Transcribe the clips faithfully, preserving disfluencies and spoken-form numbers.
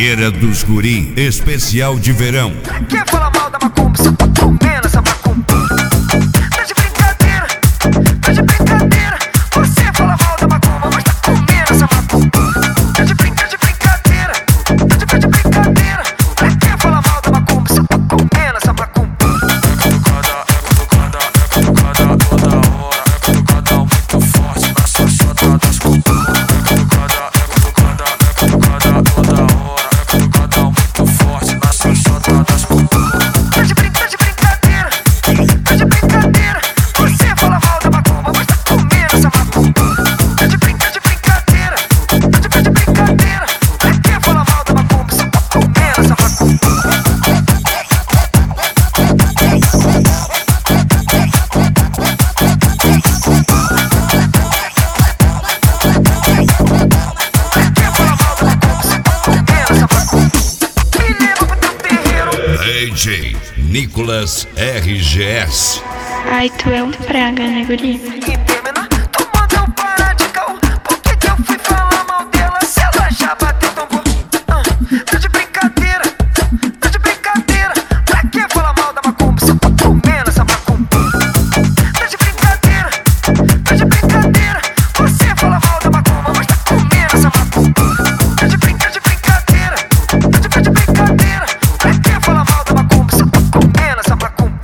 Feira dos Guri, especial de verão. Quer falar mal da macumba, só tô comendo essa macumba. Tá de brincadeira, tá de brincadeira. Você fala mal da macumba, mas tá comendo essa macumba. Tá de brinca, de brincadeira, tá de, de brincadeira. Quer falar mal da macumba, só tô comendo essa macumba. É cutucada, é cutucada, é cutucada toda hora. É cutucada muito forte na xoxota das cutucadas. É cutucada, é cutucada, é cutucada toda hora. É cutucada muito forte na xoxota das cutucadas. Tá de brinca, de brincadeira, tá de brincadeira. Você fala mal da macumba, mas tá comendo essa macumba. Tá de brinca, de brincadeira, tá de, de brincadeira. Quer falar mal da macumba, só tá comendo essa macumba. D J Nicolas R G S. Ai, tu é um praga, né, guri? E terminar, tu mandou parar de caô. Por que que eu fui falar mal dela se ela já bateu tão bom? Ah, tá de brincadeira, tá de brincadeira. Pra que falar mal da macumba, só tô comendo essa macumba. Tá de brincadeira, tá de brincadeira. Você fala mal da macumba, mas tá comendo essa macumba. Tá de brinca, de brincadeira, tá de, de brincadeira. Pra que falar mal da macumba, só tô comendo essa macumba.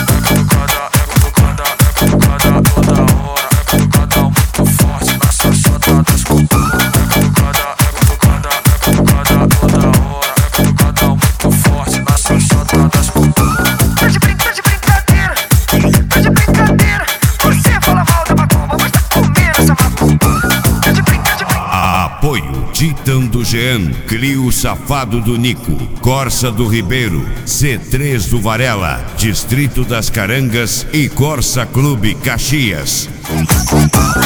Apoio Titã do Jean, Clio Safado do Nico, Corsa do Ribeiro, C três do Varela, Distrito das Carangas e Corsa Clube Caxias.